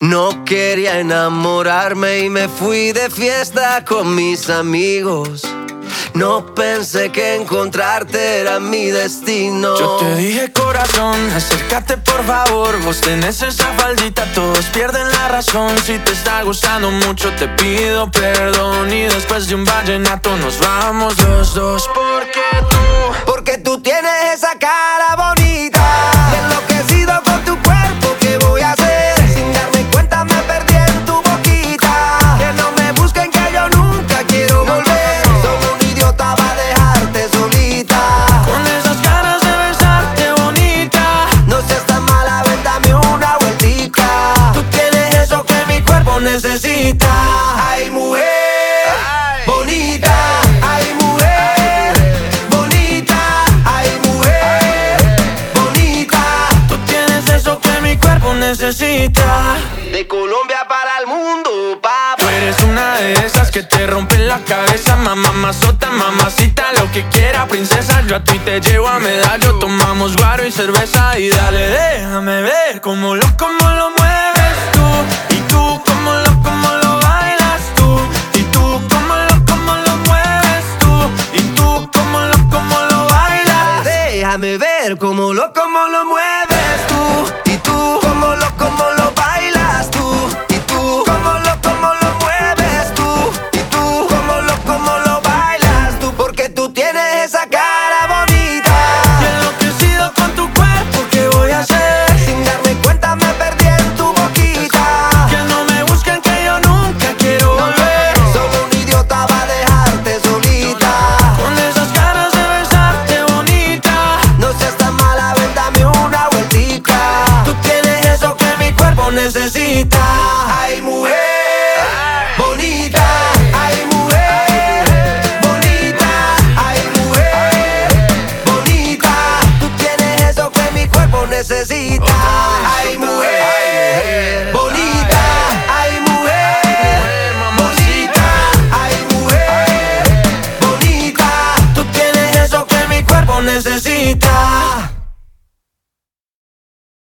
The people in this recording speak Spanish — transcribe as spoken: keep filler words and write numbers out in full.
No quería enamorarme y me fui de fiesta con mis amigos. No pensé que encontrarte era mi destino. Yo te dije, corazón, acércate por favor. Vos tenés esa faldita, todos pierden la razón. Si te está gustando mucho te pido perdón. Y después de un vallenato nos vamos los dos. Porque tú, porque tú tienes esa cara bonita. Y enloquecido con tu cuerpo, ¿qué voy a hacer? Sin darme cuenta me perdí en tu boquita. Que no me busquen que yo nunca quiero volver. Soy un idiota para dejarte solita. con esas ganas de besarte bonita. No seas tan mala, ven, dame una vueltica. Tú tienes eso que mi cuerpo necesita. Ay, mujer bonita. Ay, mujer bonita. Ay, mujer bonita. Tú tienes eso que mi cuerpo necesita. De Colombia para el mundo, papá. Tú eres una de esas que te rompen la cabeza. Mamá, mazota, mamacita, lo que quiera, princesa. Yo a ti te llevo a medallo. Tomamos guaro y cerveza. Y dale, déjame ver cómo lo, cómo lo mueves tú. Y tú, cómo lo, cómo lo bailas tú. Y tú, cómo lo, cómo lo mueves tú. Y tú, cómo lo, cómo lo bailas. Déjame ver cómo lo, cómo lo mueves tú. Y tú, cómo lo, cómo lo bailas tú. Y tú, cómo lo, cómo lo mueves tú. Y tú, cómo lo, cómo lo bailas tú. Porque tú tienes esa cara bonita. Y enloquecido con tu cuerpo, ¿qué voy a hacer? Sin darme cuenta me perdí en tu boquita. Que no me busquen, que yo nunca quiero volver. Soy un idiota para dejarte solita. Con esas ganas de besarte bonita. No seas tan mala, ven, dame una vueltica. Tú tienes eso que mi cuerpo necesita. Ay, mujer bonita. Ay, mujer bonita. Ay, mujer bonita. Tú tienes eso que mi cuerpo necesita. Ay, mujer bonita. Ay, mujer bonita. Ay, mujer bonita. Tú tienes eso que mi cuerpo necesita.